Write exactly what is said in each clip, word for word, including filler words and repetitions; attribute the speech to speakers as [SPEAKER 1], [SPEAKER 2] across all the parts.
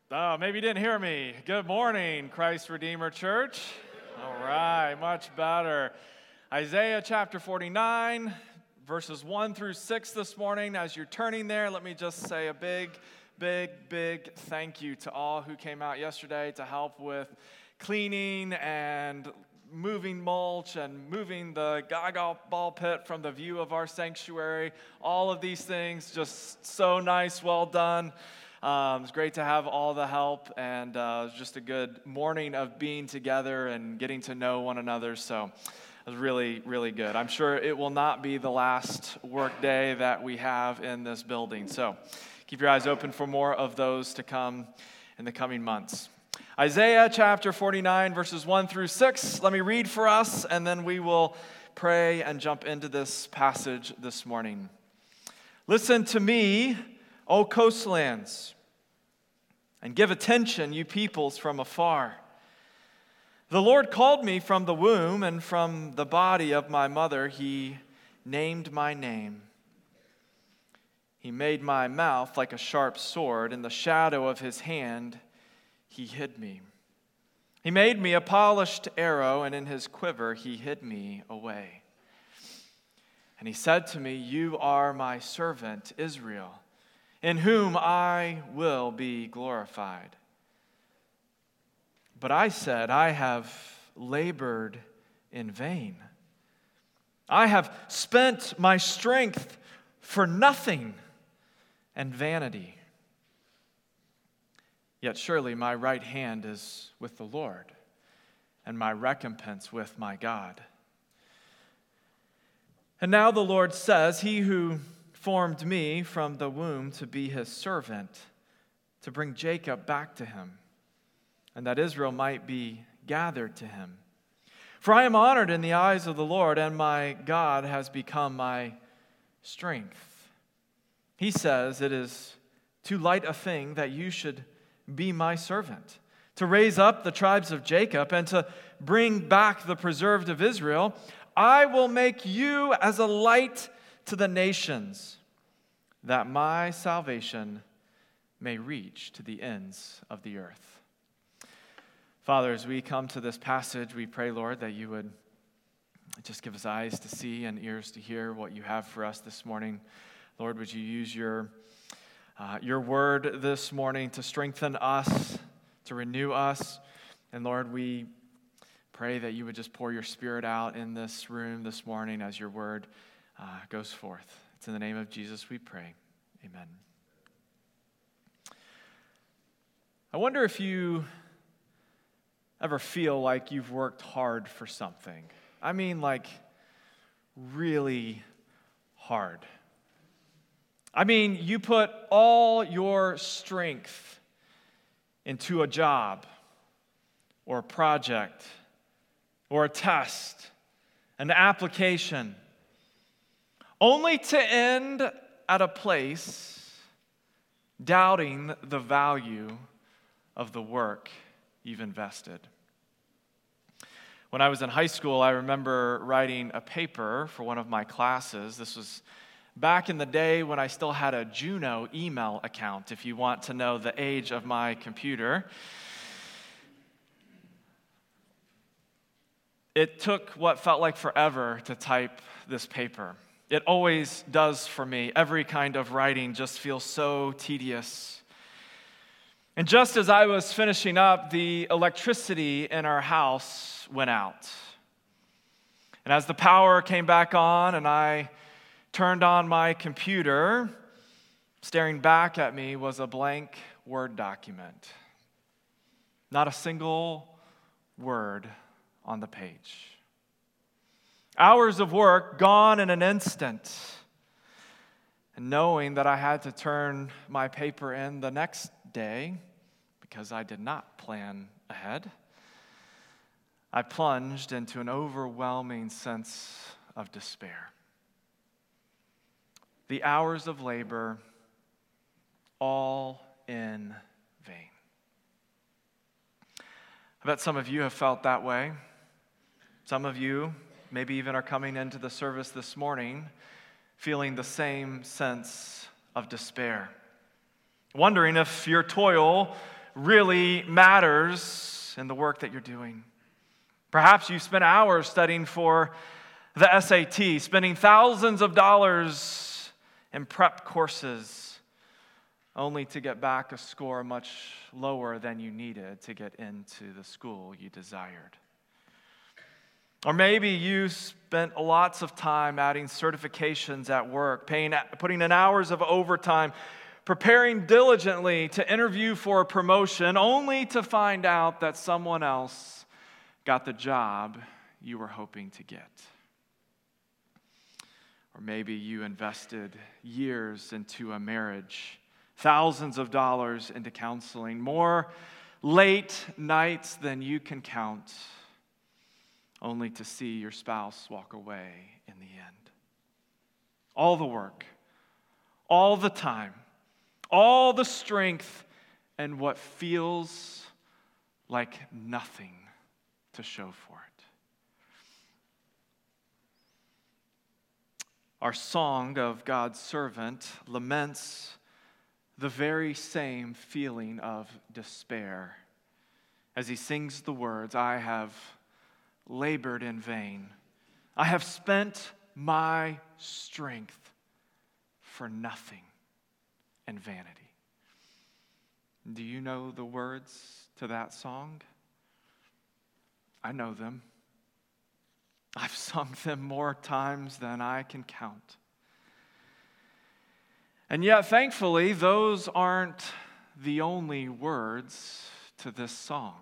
[SPEAKER 1] Oh, maybe you didn't hear me. Good morning, Christ Redeemer Church. All right, much better. Isaiah chapter forty-nine, verses one through six this morning. As you're turning there, let me just say a big, big, big thank you to all who came out yesterday to help with cleaning and moving mulch and moving the gaga ball pit from the view of our sanctuary. All of these things, just so nice, well done. Um, it's great to have all the help, and uh, it was just a good morning of being together and getting to know one another, so it was really, really good. I'm sure it will not be the last work day that we have in this building, so keep your eyes open for more of those to come in the coming months. Isaiah chapter forty-nine, verses one through six. Let me read for us, and then we will pray and jump into this passage this morning. Listen to me, O coastlands, and give attention, you peoples from afar. The Lord called me from the womb, and from the body of my mother he named my name. He made my mouth like a sharp sword. In the shadow of his hand he hid me. He made me a polished arrow, and in his quiver he hid me away. And he said to me, "You are my servant Israel, in whom I will be glorified." But I said, I have labored in vain. I have spent my strength for nothing and vanity. Yet surely my right hand is with the Lord, and my recompense with my God. And now the Lord says, He who formed me from the womb to be his servant, to bring Jacob back to him, and that Israel might be gathered to him. For I am honored in the eyes of the Lord, and my God has become my strength. He says, it is too light a thing that you should be my servant, to raise up the tribes of Jacob and to bring back the preserved of Israel. I will make you as a light to the nations, that my salvation may reach to the ends of the earth. Father, as we come to this passage, we pray, Lord, that you would just give us eyes to see and ears to hear what you have for us this morning. Lord, would you use your, uh, your word this morning to strengthen us, to renew us. And Lord, we pray that you would just pour your Spirit out in this room this morning as your word uh, goes forth. It's in the name of Jesus we pray. Amen. I wonder if you ever feel like you've worked hard for something. I mean, like, really hard. I mean, you put all your strength into a job or a project or a test, an application, only to end at a place doubting the value of the work you've invested. When I was in high school, I remember writing a paper for one of my classes. This was back in the day when I still had a Juno email account, if you want to know the age of my computer. It took what felt like forever to type this paper. It always does for me. Every kind of writing just feels so tedious. And just as I was finishing up, the electricity in our house went out. And as the power came back on and I turned on my computer, staring back at me was a blank Word document. Not a single word on the page. Hours of work gone in an instant. And knowing that I had to turn my paper in the next day, because I did not plan ahead, I plunged into an overwhelming sense of despair. The hours of labor, all in vain. I bet some of you have felt that way. Some of you maybe even are coming into the service this morning feeling the same sense of despair, wondering if your toil really matters in the work that you're doing. Perhaps you spent hours studying for the S A T, spending thousands of dollars in prep courses, only to get back a score much lower than you needed to get into the school you desired. Or maybe you spent lots of time adding certifications at work, paying, putting in hours of overtime, preparing diligently to interview for a promotion, only to find out that someone else got the job you were hoping to get. Or maybe you invested years into a marriage, thousands of dollars into counseling, more late nights than you can count, only to see your spouse walk away in the end. All the work, all the time, all the strength, and what feels like nothing to show for it. Our song of God's servant laments the very same feeling of despair as he sings the words, I have labored in vain. I have spent my strength for nothing and vanity. Do you know the words to that song? I know them. I've sung them more times than I can count. And yet, thankfully, those aren't the only words to this song.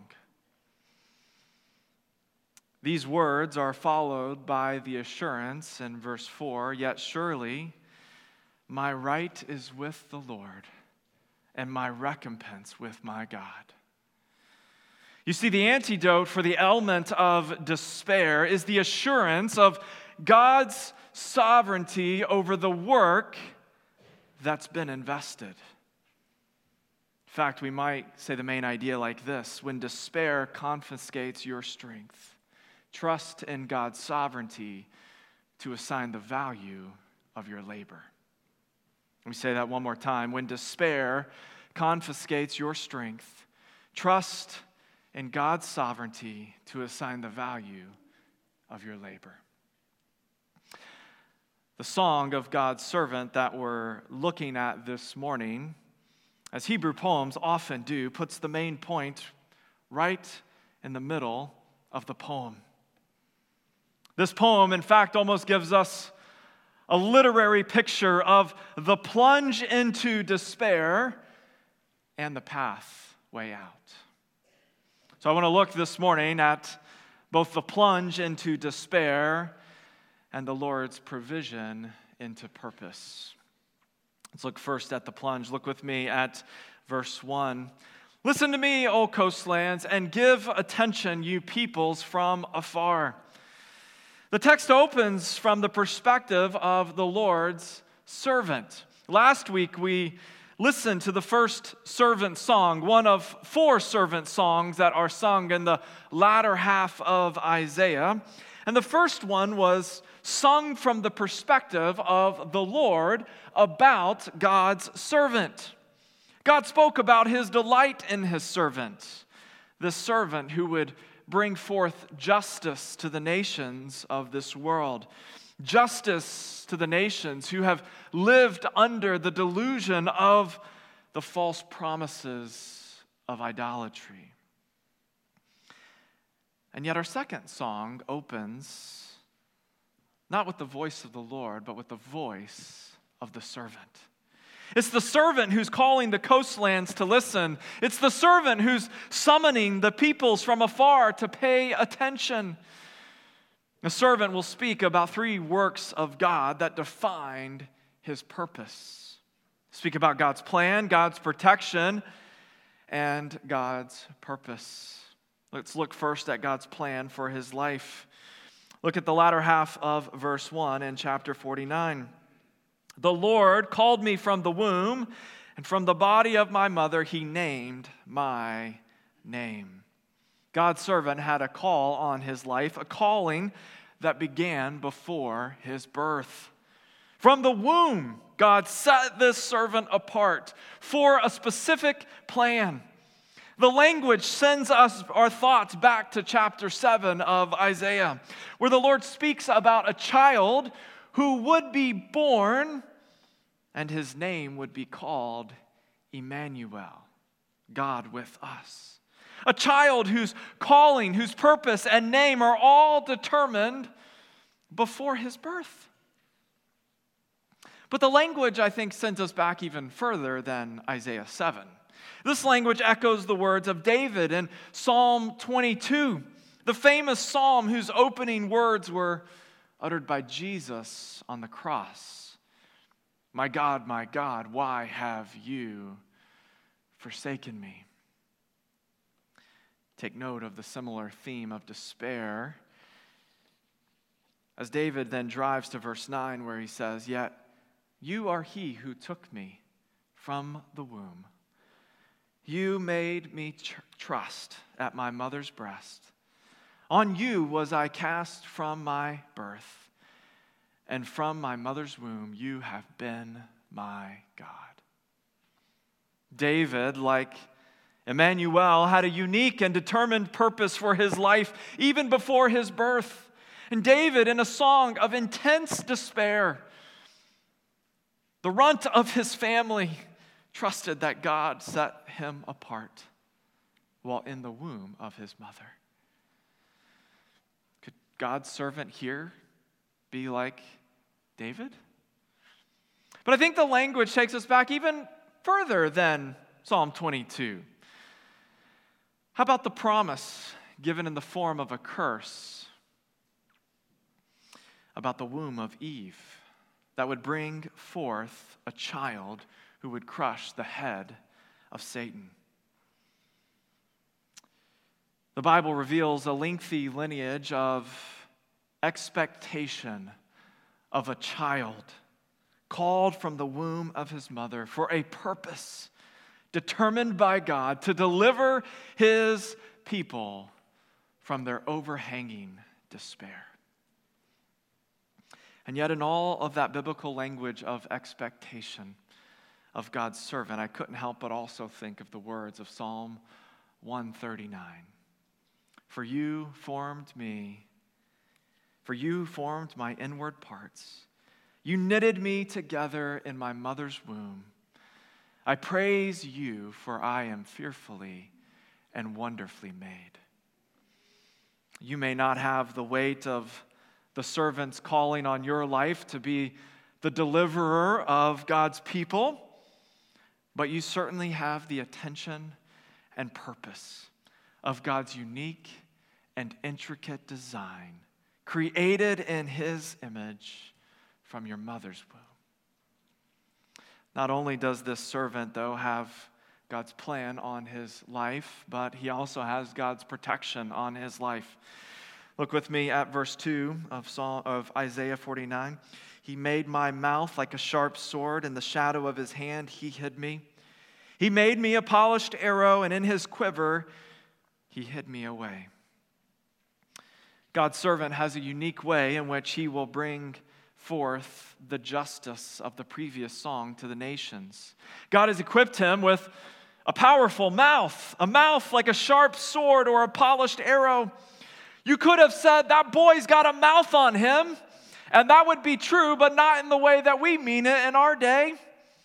[SPEAKER 1] These words are followed by the assurance in verse four, yet surely my right is with the Lord, and my recompense with my God. You see, the antidote for the element of despair is the assurance of God's sovereignty over the work that's been invested. In fact, we might say the main idea like this: when despair confiscates your strength, trust in God's sovereignty to assign the value of your labor. Let me say that one more time. When despair confiscates your strength, trust in God's sovereignty to assign the value of your labor. The song of God's servant that we're looking at this morning, as Hebrew poems often do, puts the main point right in the middle of the poem. This poem, in fact, almost gives us a literary picture of the plunge into despair and the pathway out. So I want to look this morning at both the plunge into despair and the Lord's provision into purpose. Let's look first at the plunge. Look with me at verse one. Listen to me, O coastlands, and give attention, you peoples from afar. The text opens from the perspective of the Lord's servant. Last week we listened to the first servant song, one of four servant songs that are sung in the latter half of Isaiah. And the first one was sung from the perspective of the Lord about God's servant. God spoke about his delight in his servant, this servant who would bring forth justice to the nations of this world. Justice to the nations who have lived under the delusion of the false promises of idolatry. And yet our second song opens not with the voice of the Lord, but with the voice of the servant. It's the servant who's calling the coastlands to listen. It's the servant who's summoning the peoples from afar to pay attention. The servant will speak about three works of God that defined his purpose. Speak about God's plan, God's protection, and God's purpose. Let's look first at God's plan for his life. Look at the latter half of verse one in chapter forty-nine. The Lord called me from the womb, and from the body of my mother he named my name. God's servant had a call on his life, a calling that began before his birth. From the womb, God set this servant apart for a specific plan. The language sends us our thoughts back to chapter seven of Isaiah, where the Lord speaks about a child who would be born, and his name would be called Emmanuel, God with us. A child whose calling, whose purpose and name are all determined before his birth. But the language, I think, sends us back even further than Isaiah seven. This language echoes the words of David in Psalm twenty-two, the famous psalm whose opening words were uttered by Jesus on the cross. "My God, my God, why have you forsaken me?" Take note of the similar theme of despair as David then drives to verse nine, where he says, "Yet you are he who took me from the womb. You made me tr- trust at my mother's breast. On you was I cast from my birth, and from my mother's womb you have been my God." David, like Emmanuel, had a unique and determined purpose for his life even before his birth. And David, in a song of intense despair, the runt of his family, trusted that God set him apart while in the womb of his mother. Could God's servant here be like David? But I think the language takes us back even further than Psalm twenty-two. How about the promise given in the form of a curse about the womb of Eve that would bring forth a child who would crush the head of Satan? The Bible reveals a lengthy lineage of expectation of a child called from the womb of his mother for a purpose determined by God to deliver his people from their overhanging despair. And yet, in all of that biblical language of expectation of God's servant, I couldn't help but also think of the words of Psalm one thirty-nine. For you formed me, for you formed my inward parts. You knitted me together in my mother's womb. I praise you, for I am fearfully and wonderfully made. You may not have the weight of the servant's calling on your life to be the deliverer of God's people, but you certainly have the attention and purpose of God's unique and intricate design, created in his image from your mother's womb. Not only does this servant, though, have God's plan on his life, but he also has God's protection on his life. Look with me at verse two of Psalm, of Isaiah forty-nine. He made my mouth like a sharp sword. In the shadow of his hand he hid me. He made me a polished arrow, and in his quiver he hid me away. God's servant has a unique way in which he will bring forth the justice of the previous song to the nations. God has equipped him with a powerful mouth, a mouth like a sharp sword or a polished arrow. You could have said, that boy's got a mouth on him, and that would be true, but not in the way that we mean it in our day.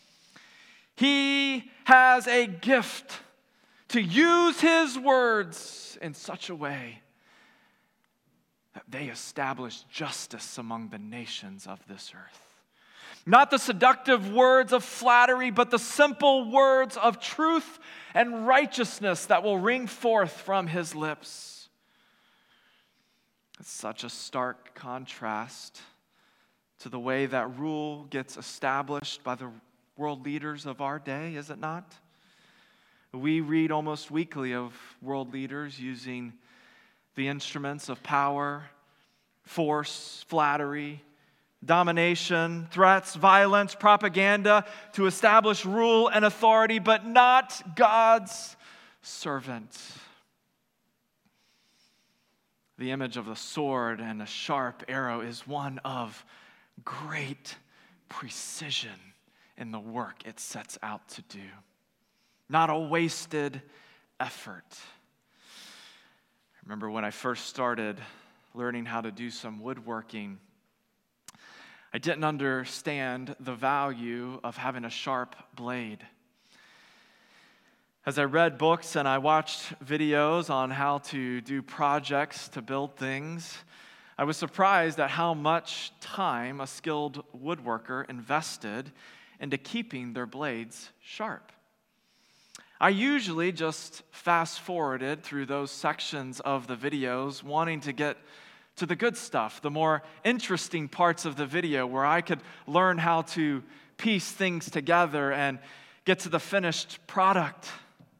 [SPEAKER 1] He has a gift to use his words in such a way that they establish justice among the nations of this earth. Not the seductive words of flattery, but the simple words of truth and righteousness that will ring forth from his lips. It's such a stark contrast to the way that rule gets established by the world leaders of our day, is it not? We read almost weekly of world leaders using the instruments of power, force, flattery, domination, threats, violence, propaganda to establish rule and authority, but not God's servant. The image of the sword and a sharp arrow is one of great precision in the work it sets out to do. Not a wasted effort. I remember when I first started learning how to do some woodworking, I didn't understand the value of having a sharp blade. As I read books and I watched videos on how to do projects to build things, I was surprised at how much time a skilled woodworker invested into keeping their blades sharp. I usually just fast-forwarded through those sections of the videos, wanting to get to the good stuff, the more interesting parts of the video where I could learn how to piece things together and get to the finished product.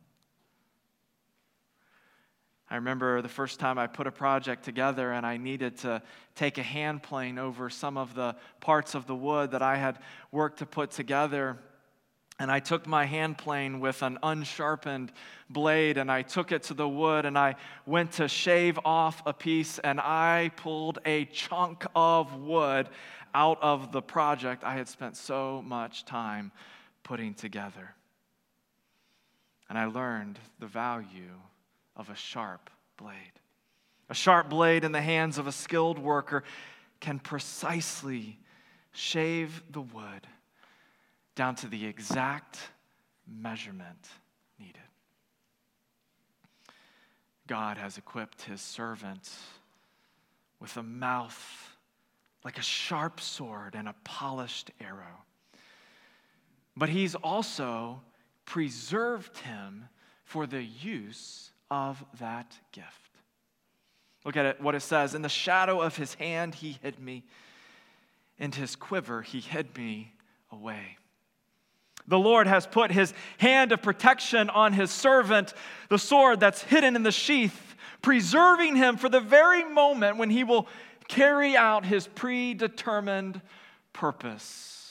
[SPEAKER 1] I remember the first time I put a project together and I needed to take a hand plane over some of the parts of the wood that I had worked to put together. And I took my hand plane with an unsharpened blade and I took it to the wood and I went to shave off a piece and I pulled a chunk of wood out of the project I had spent so much time putting together. And I learned the value of a sharp blade. A sharp blade in the hands of a skilled worker can precisely shave the wood down to the exact measurement needed. God has equipped his servant with a mouth like a sharp sword and a polished arrow. But he's also preserved him for the use of that gift. Look at it, what it says. In the shadow of his hand he hid me. In his quiver he hid me away. The Lord has put his hand of protection on his servant, the sword that's hidden in the sheath, preserving him for the very moment when he will carry out his predetermined purpose.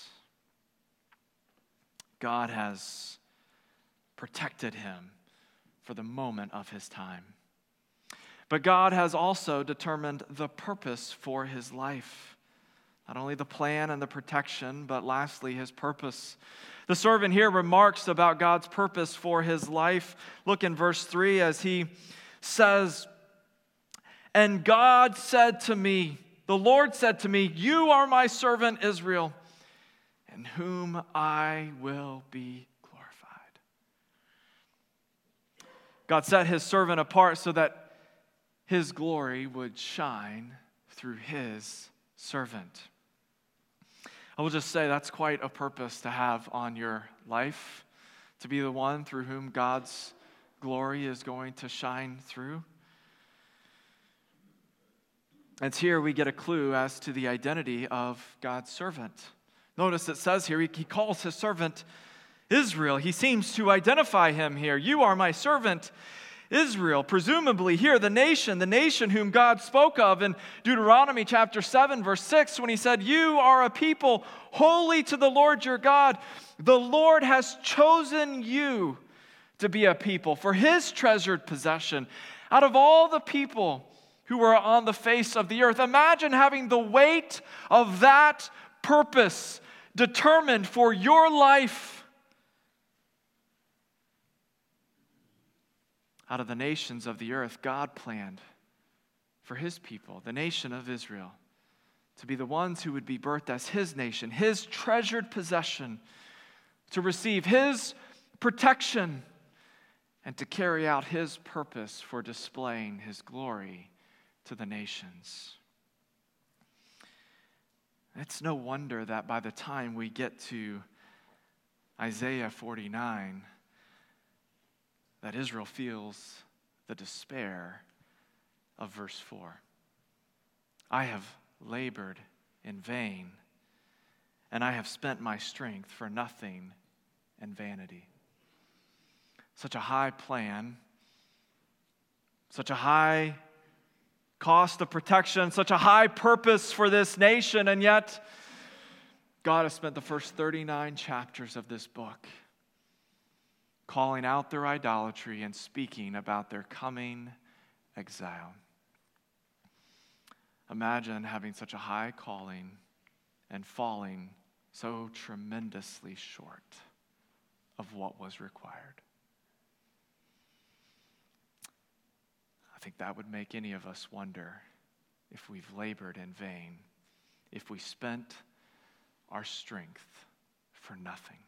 [SPEAKER 1] God has protected him for the moment of his time. But God has also determined the purpose for his life. Not only the plan and the protection, but lastly, his purpose. The servant here remarks about God's purpose for his life. Look in verse three as he says, "And God said to me, the Lord said to me, you are my servant Israel, in whom I will be glorified." God set his servant apart so that his glory would shine through his servant. I will just say that's quite a purpose to have on your life, to be the one through whom God's glory is going to shine through. And here we get a clue as to the identity of God's servant. Notice it says here, he calls his servant Israel. He seems to identify him here. You are my servant Israel. Presumably here, the nation, the nation whom God spoke of in Deuteronomy chapter seven, verse six, when he said, you are a people holy to the Lord your God. The Lord has chosen you to be a people for his treasured possession. Out of all the people who are on the face of the earth, imagine having the weight of that purpose determined for your life. Out of the nations of the earth, God planned for his people, the nation of Israel, to be the ones who would be birthed as his nation, his treasured possession, to receive his protection, and to carry out his purpose for displaying his glory to the nations. It's no wonder that by the time we get to Isaiah forty-nine, that Israel feels the despair of verse four. I have labored in vain, and I have spent my strength for nothing and vanity. Such a high plan, such a high cost of protection, such a high purpose for this nation, and yet God has spent the first thirty-nine chapters of this book calling out their idolatry and speaking about their coming exile. Imagine having such a high calling and falling so tremendously short of what was required. I think that would make any of us wonder if we've labored in vain, if we spent our strength for nothing.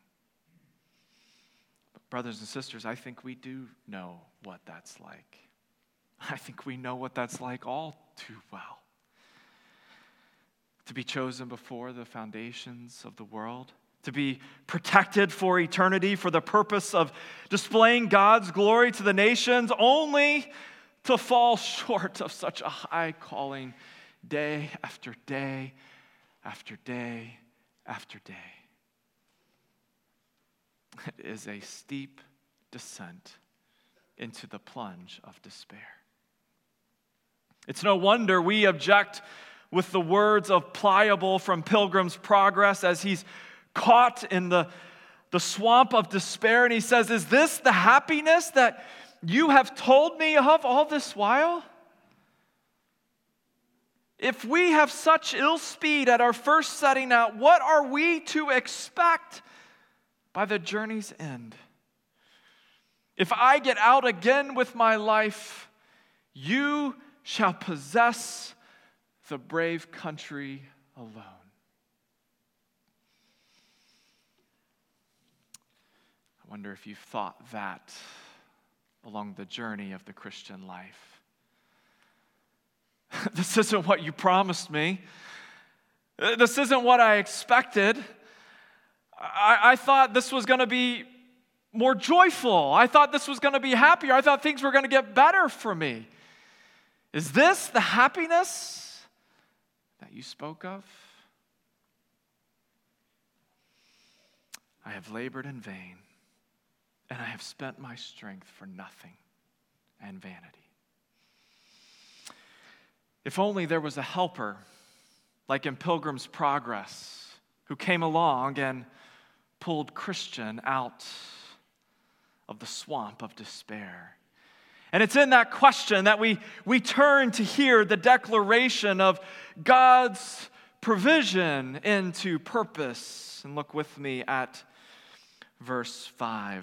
[SPEAKER 1] But brothers and sisters, I think we do know what that's like. I think we know what that's like all too well. To be chosen before the foundations of the world, to be protected for eternity for the purpose of displaying God's glory to the nations, only to fall short of such a high calling day after day after day after day. It is a steep descent into the plunge of despair. It's no wonder we object with the words of Pliable from Pilgrim's Progress as he's caught in the, the swamp of despair, and he says, "Is this the happiness that you have told me of all this while? If we have such ill speed at our first setting out, what are we to expect by the journey's end? If I get out again with my life, you shall possess the brave country alone." I wonder if you've thought that along the journey of the Christian life. This isn't what you promised me. This isn't what I expected. I, I thought this was going to be more joyful. I thought this was going to be happier. I thought things were going to get better for me. Is this the happiness that you spoke of? I have labored in vain, and I have spent my strength for nothing and vanity. If only there was a helper, like in Pilgrim's Progress, who came along and pulled Christian out of the swamp of despair. And it's in that question that we, we turn to hear the declaration of God's provision into purpose. And look with me at verse five.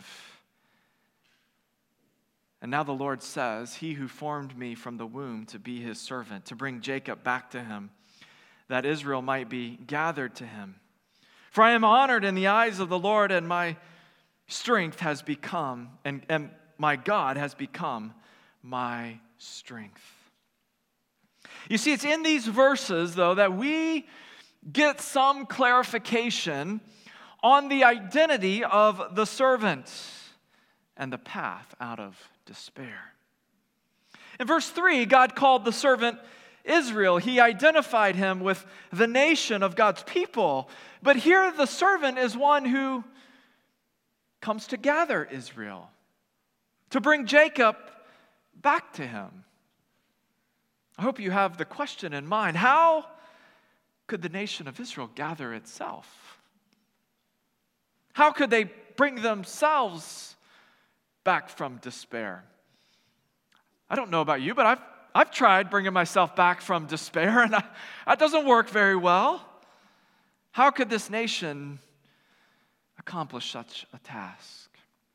[SPEAKER 1] "And now the Lord says, He who formed me from the womb to be His servant, to bring Jacob back to Him, that Israel might be gathered to Him. For I am honored in the eyes of the Lord, and my strength has become, and, and my God has become my strength." You see, it's in these verses, though, that we get some clarification on the identity of the servant and the path out of despair. In verse three, God called the servant Israel. He identified him with the nation of God's people. But here the servant is one who comes to gather Israel, to bring Jacob back to him. I hope you have the question in mind. How could the nation of Israel gather itself? How could they bring themselves back from despair? I don't know about you, but I've I've tried bringing myself back from despair, and I, that doesn't work very well. How could this nation accomplish such a task?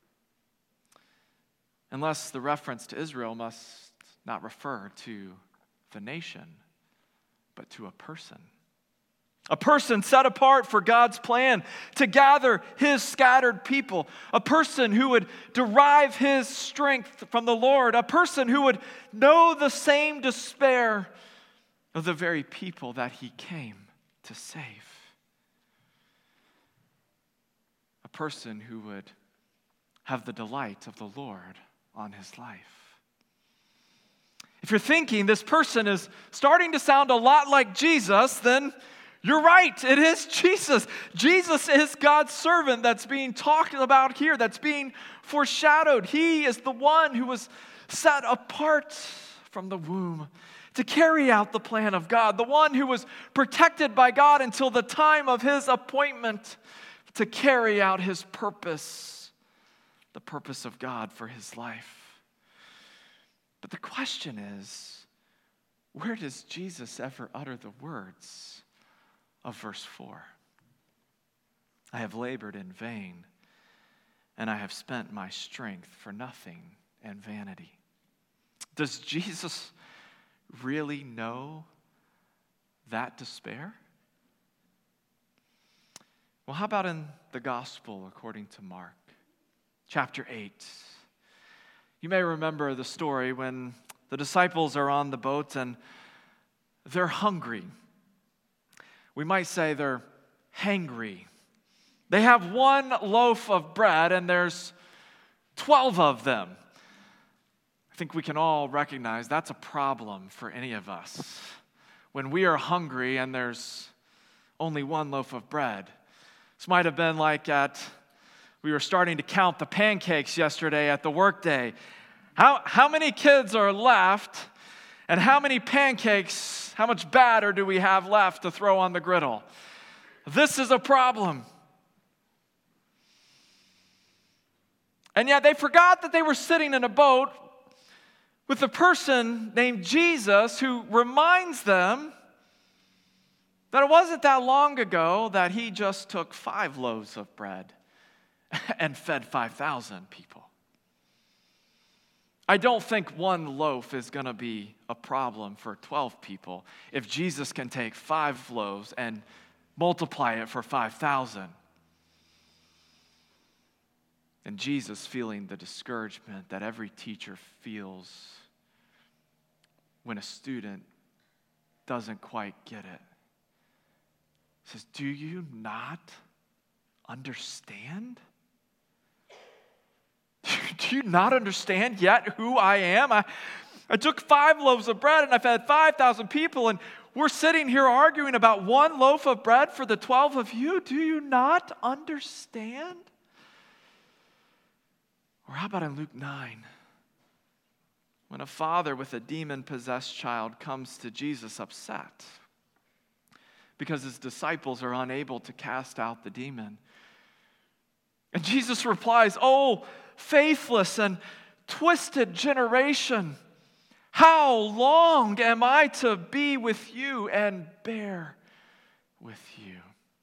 [SPEAKER 1] Unless the reference to Israel must not refer to the nation, but to a person. A person set apart for God's plan to gather His scattered people. A person who would derive his strength from the Lord. A person who would know the same despair of the very people that He came to save. A person who would have the delight of the Lord on his life. If you're thinking this person is starting to sound a lot like Jesus, then you're right, it is Jesus. Jesus is God's servant that's being talked about here, that's being foreshadowed. He is the one who was set apart from the womb to carry out the plan of God, the one who was protected by God until the time of His appointment to carry out His purpose, the purpose of God for his life. But the question is, where does Jesus ever utter the words of verse four? I have labored in vain, and I have spent my strength for nothing and vanity. Does Jesus really know that despair? Well, how about in the gospel according to Mark, chapter eight? You may remember the story when the disciples are on the boat and they're hungry. We might say they're hangry. They have one loaf of bread and there's twelve of them. I think we can all recognize that's a problem for any of us. When we are hungry and there's only one loaf of bread. This might have been like at, we were starting to count the pancakes yesterday at the workday. How, how many kids are left and how many pancakes, how much batter do we have left to throw on the griddle? This is a problem. And yet they forgot that they were sitting in a boat with a person named Jesus who reminds them that it wasn't that long ago that he just took five loaves of bread and fed five thousand people. I don't think one loaf is going to be a problem for twelve people if Jesus can take five loaves and multiply it for five thousand. And Jesus, feeling the discouragement that every teacher feels when a student doesn't quite get it, says, do you not understand? Do you not understand yet who I am? I, I took five loaves of bread and I fed five thousand people, and we're sitting here arguing about one loaf of bread for the twelve of you. Do you not understand? Or how about in Luke nine? When a father with a demon-possessed child comes to Jesus upset because his disciples are unable to cast out the demon. And Jesus replies, "Oh, faithless and twisted generation, how long am I to be with you and bear with you?"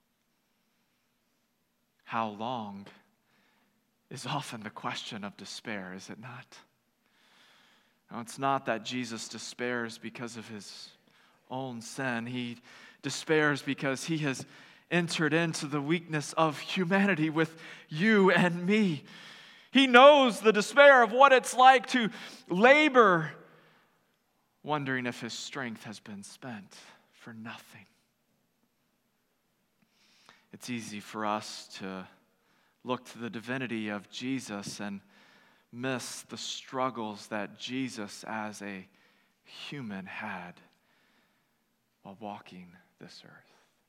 [SPEAKER 1] How long is often the question of despair, is it not? Now, it's not that Jesus despairs because of his own sin. He despairs because he has entered into the weakness of humanity with you and me. He knows the despair of what it's like to labor, wondering if his strength has been spent for nothing. It's easy for us to look to the divinity of Jesus and miss the struggles that Jesus as a human had while walking this earth.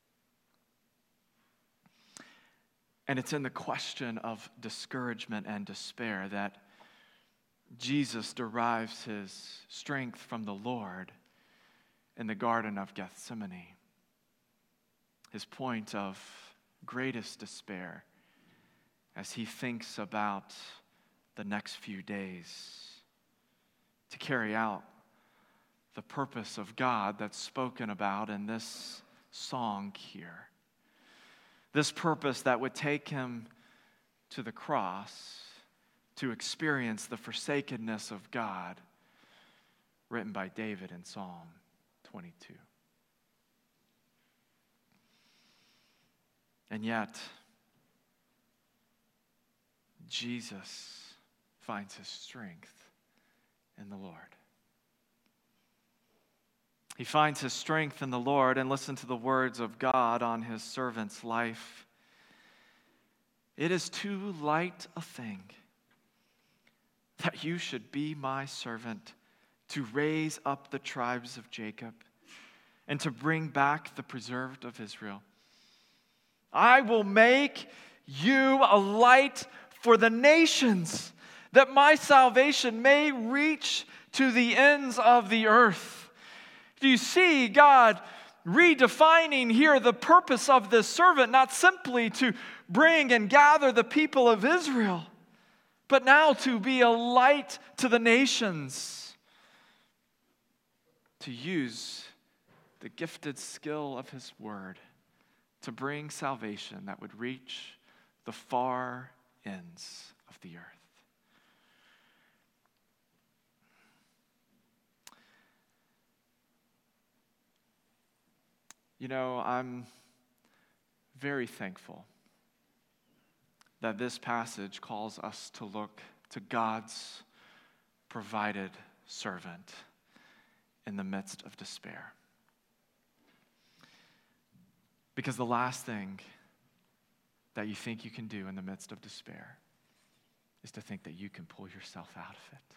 [SPEAKER 1] And it's in the question of discouragement and despair that Jesus derives his strength from the Lord in the Garden of Gethsemane. His point of greatest despair as he thinks about the next few days to carry out the purpose of God that's spoken about in this song here. This purpose that would take him to the cross to experience the forsakenness of God, written by David in Psalm twenty-two. And yet, Jesus finds his strength in the Lord. He finds his strength in the Lord, and listen to the words of God on his servant's life. "It is too light a thing that you should be my servant to raise up the tribes of Jacob and to bring back the preserved of Israel. I will make you a light for the nations, that my salvation may reach to the ends of the earth." Do you see God redefining here the purpose of this servant, not simply to bring and gather the people of Israel, but now to be a light to the nations, to use the gifted skill of his word to bring salvation that would reach the far ends of the earth. You know, I'm very thankful that this passage calls us to look to God's provided servant in the midst of despair. Because the last thing that you think you can do in the midst of despair is to think that you can pull yourself out of it.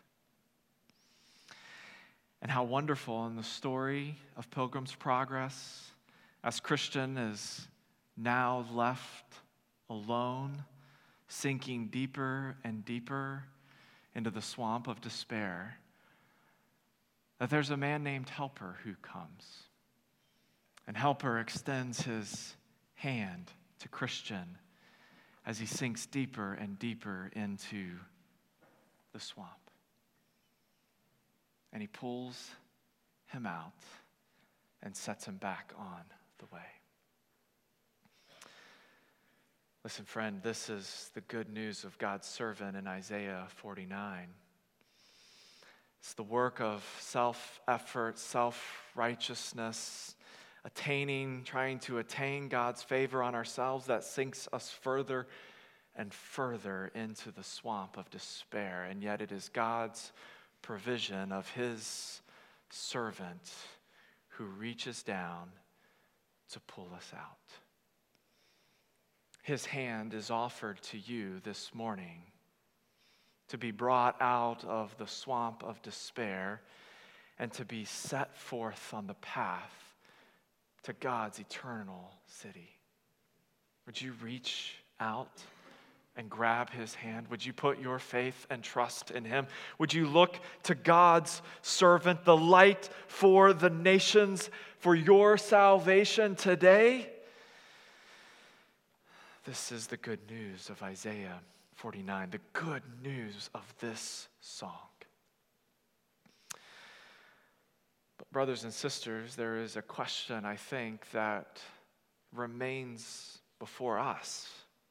[SPEAKER 1] And how wonderful in the story of Pilgrim's Progress, as Christian is now left alone, sinking deeper and deeper into the swamp of despair, that there's a man named Helper who comes. And Helper extends his hand to Christian as he sinks deeper and deeper into the swamp. And he pulls him out and sets him back on the way. Listen, friend, this is the good news of God's servant in Isaiah forty-nine. It's the work of self-effort, self-righteousness, attaining, trying to attain God's favor on ourselves that sinks us further and further into the swamp of despair. And yet it is God's provision of his servant who reaches down to pull us out. His hand is offered to you this morning to be brought out of the swamp of despair and to be set forth on the path to God's eternal city. Would you reach out and grab his hand? Would you put your faith and trust in him? Would you look to God's servant, the light for the nations, for your salvation today? This is the good news of Isaiah forty-nine, the good news of this song. But brothers and sisters, there is a question, I think, that remains before us.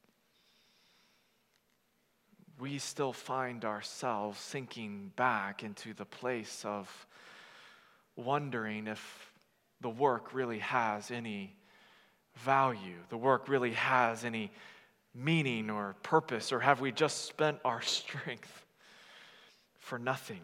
[SPEAKER 1] We still find ourselves sinking back into the place of wondering if the work really has any value, the work really has any meaning or purpose, or have we just spent our strength for nothing?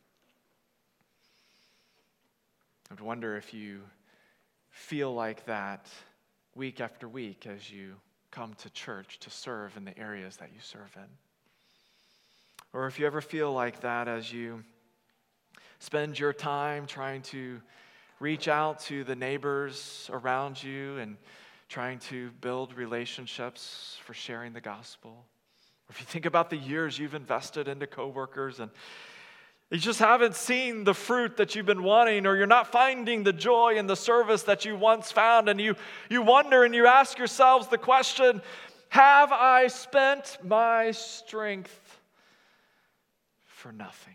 [SPEAKER 1] I would wonder if you feel like that week after week as you come to church to serve in the areas that you serve in. Or if you ever feel like that as you spend your time trying to reach out to the neighbors around you and trying to build relationships for sharing the gospel. Or if you think about the years you've invested into coworkers and you just haven't seen the fruit that you've been wanting, or you're not finding the joy in the service that you once found, and you, you wonder and you ask yourselves the question, have I spent my strength for nothing?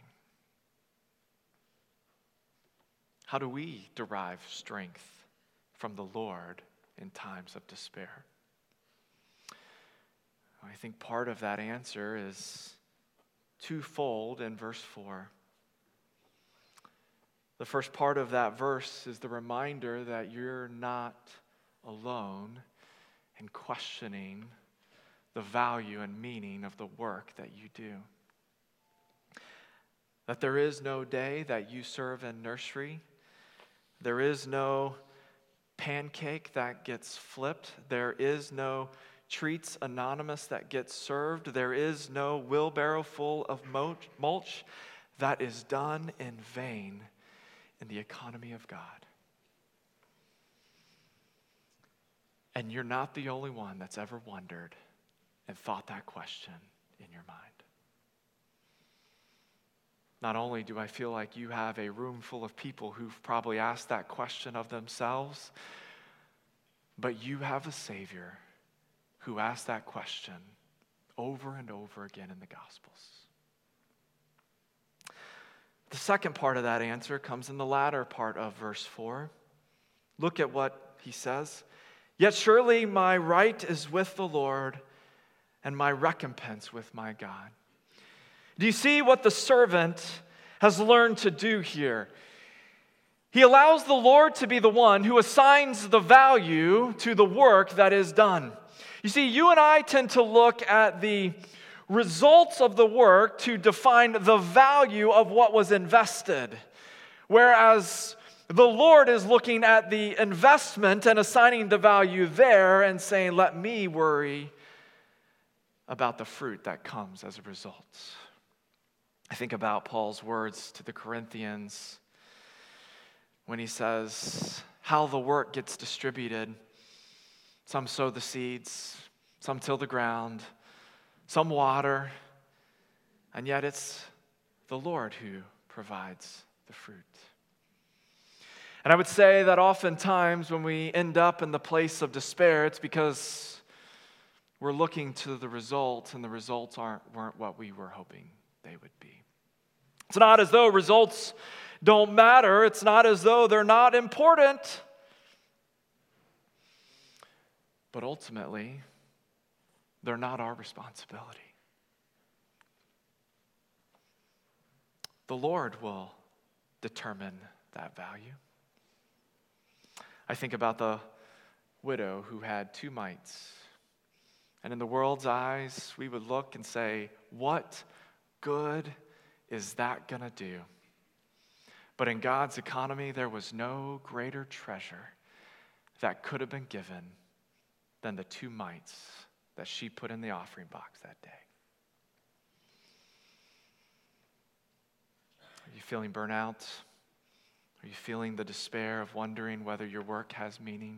[SPEAKER 1] How do we derive strength from the Lord in times of despair? I think part of that answer is twofold in verse four. The first part of that verse is the reminder that you're not alone in questioning the value and meaning of the work that you do. That there is no day that you serve in nursery. There is no pancake that gets flipped. There is no treats anonymous that gets served. There is no wheelbarrow full of mulch that is done in vain in the economy of God. And you're not the only one that's ever wondered and thought that question in your mind. Not only do I feel like you have a room full of people who've probably asked that question of themselves, but you have a Savior who asked that question over and over again in the Gospels. The second part of that answer comes in the latter part of verse four. Look at what he says. Yet surely my right is with the Lord, and my recompense with my God. Do you see what the servant has learned to do here? He allows the Lord to be the one who assigns the value to the work that is done. You see, you and I tend to look at the results of the work to define the value of what was invested, whereas the Lord is looking at the investment and assigning the value there and saying, let me worry about the fruit that comes as a result. I think about Paul's words to the Corinthians when he says how the work gets distributed. Some sow the seeds, some till the ground, some water, and yet it's the Lord who provides the fruit. And I would say that oftentimes when we end up in the place of despair, it's because we're looking to the results, and the results aren't weren't what we were hoping they would be. It's not as though results don't matter. It's not as though they're not important. But ultimately, they're not our responsibility. The Lord will determine that value. I think about the widow who had two mites. And in the world's eyes, we would look and say, what good is that going to do? But in God's economy, there was no greater treasure that could have been given than the two mites that she put in the offering box that day. Are you feeling burnout? Are you feeling the despair of wondering whether your work has meaning?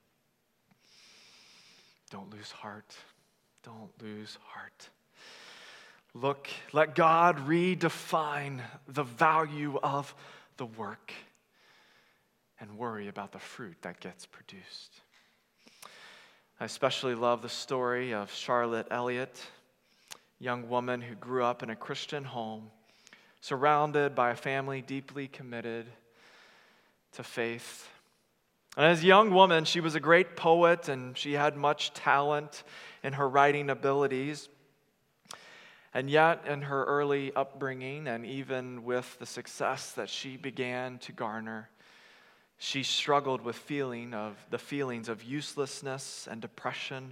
[SPEAKER 1] Don't lose heart. Don't lose heart. Look, let God redefine the value of the work and worry about the fruit that gets produced. I especially love the story of Charlotte Elliott, a young woman who grew up in a Christian home, surrounded by a family deeply committed to faith. And as a young woman, she was a great poet and she had much talent in her writing abilities. And yet, in her early upbringing, and even with the success that she began to garner, she struggled with feeling of the feelings of uselessness and depression,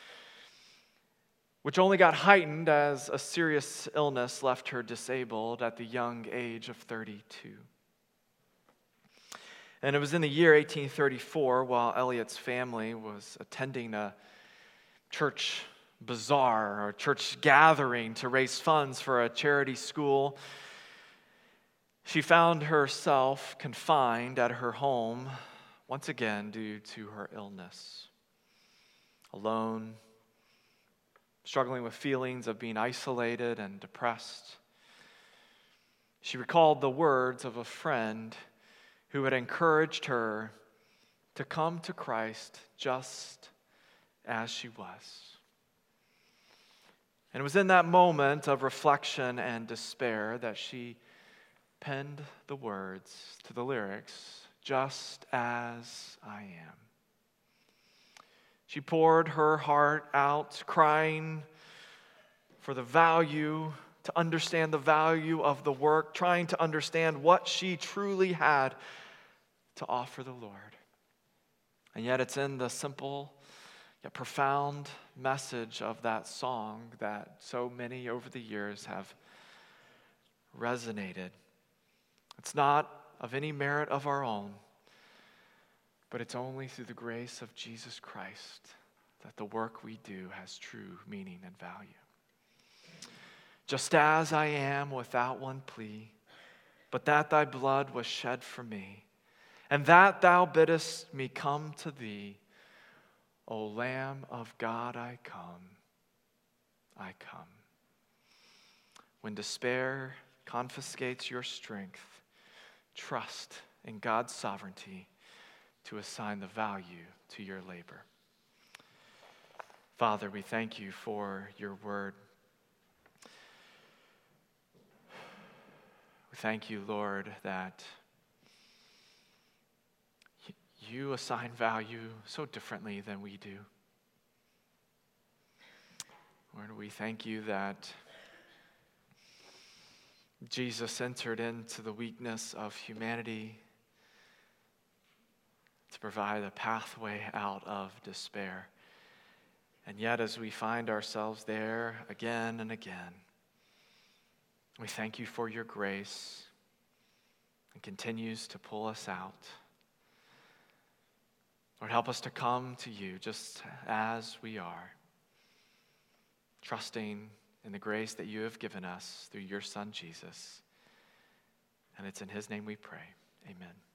[SPEAKER 1] which only got heightened as a serious illness left her disabled at the young age of thirty-two. And it was in the year eighteen thirty-four, while Elliott's family was attending a church bazaar or a church gathering to raise funds for a charity school, she found herself confined at her home once again due to her illness. Alone, struggling with feelings of being isolated and depressed. She recalled the words of a friend who had encouraged her to come to Christ just as she was. And it was in that moment of reflection and despair that she penned the words to the lyrics, "Just as I am." She poured her heart out, crying for the value, to understand the value of the work, trying to understand what she truly had to offer the Lord. And yet it's in the simple yet profound message of that song that so many over the years have resonated. It's not of any merit of our own, but it's only through the grace of Jesus Christ that the work we do has true meaning and value. Just as I am without one plea, but that thy blood was shed for me, and that thou biddest me come to thee, O Lamb of God, I come, I come. When despair confiscates your strength, trust in God's sovereignty to assign the value to your labor. Father, we thank you for your word. We thank you, Lord, that you assign value so differently than we do. Lord, we thank you that Jesus entered into the weakness of humanity to provide a pathway out of despair. And yet, as we find ourselves there again and again, we thank you for your grace and continues to pull us out. Lord, help us to come to you just as we are, trusting in the grace that you have given us through your Son, Jesus. And it's in his name we pray. Amen.